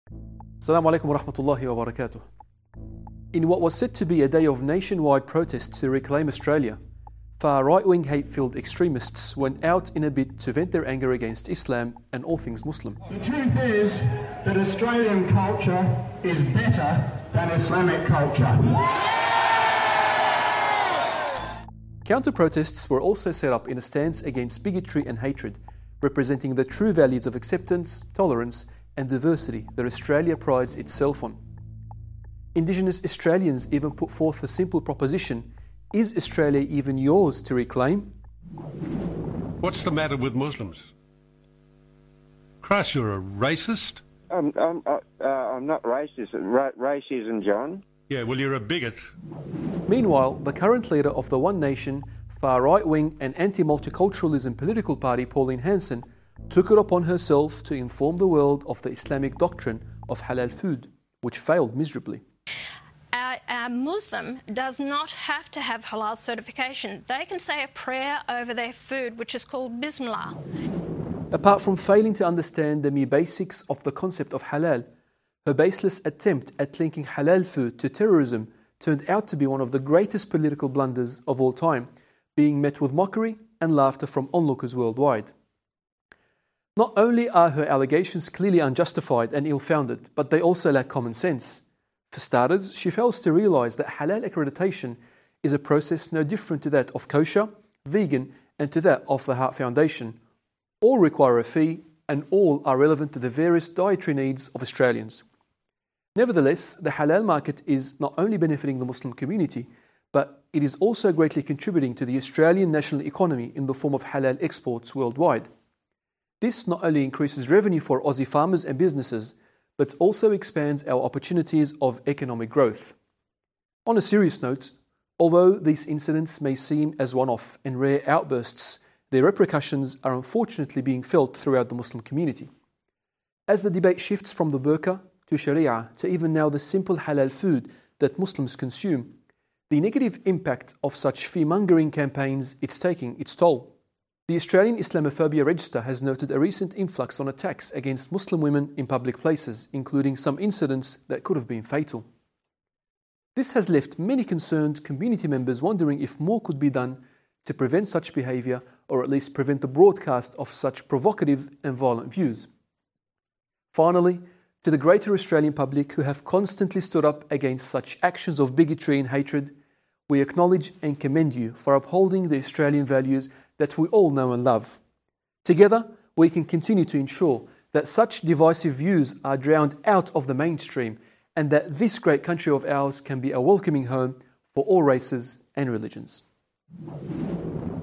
Assalamu alaikum wa rahmatullahi wa barakatuh. In what was said to be a day of nationwide protests to reclaim Australia, far right-wing hate-filled extremists went out in a bid to vent their anger against Islam and all things Muslim. The truth is that Australian culture is better than Islamic culture. Counter-protests were also set up in a stance against bigotry and hatred, representing the true values of acceptance, tolerance and diversity that Australia prides itself on. Indigenous Australians even put forth the simple proposition, is Australia even yours to reclaim? What's the matter with Muslims? Christ, you're a racist? I'm not racist. Racism, John. Yeah, well, you're a bigot. Meanwhile, the current leader of the One Nation, far right-wing and anti-multiculturalism political party, Pauline Hanson, took it upon herself to inform the world of the Islamic doctrine of halal food, which failed miserably. A Muslim does not have to have halal certification. They can say a prayer over their food, which is called Bismillah. Apart from failing to understand the mere basics of the concept of halal, her baseless attempt at linking halal food to terrorism turned out to be one of the greatest political blunders of all time, being met with mockery and laughter from onlookers worldwide. Not only are her allegations clearly unjustified and ill-founded, but they also lack common sense. For starters, she fails to realise that halal accreditation is a process no different to that of kosher, vegan and to that of the Heart Foundation. All require a fee and all are relevant to the various dietary needs of Australians. Nevertheless, the halal market is not only benefiting the Muslim community, but it is also greatly contributing to the Australian national economy in the form of halal exports worldwide. This not only increases revenue for Aussie farmers and businesses, but also expands our opportunities of economic growth. On a serious note, although these incidents may seem as one-off and rare outbursts, their repercussions are unfortunately being felt throughout the Muslim community. As the debate shifts from the burqa to sharia to even now the simple halal food that Muslims consume, the negative impact of such fear-mongering campaigns is taking its toll. The Australian Islamophobia Register has noted a recent influx on attacks against Muslim women in public places, including some incidents that could have been fatal. This has left many concerned community members wondering if more could be done to prevent such behaviour or at least prevent the broadcast of such provocative and violent views. Finally, to the greater Australian public who have constantly stood up against such actions of bigotry and hatred, we acknowledge and commend you for upholding the Australian values that we all know and love. Together, we can continue to ensure that such divisive views are drowned out of the mainstream and that this great country of ours can be a welcoming home for all races and religions.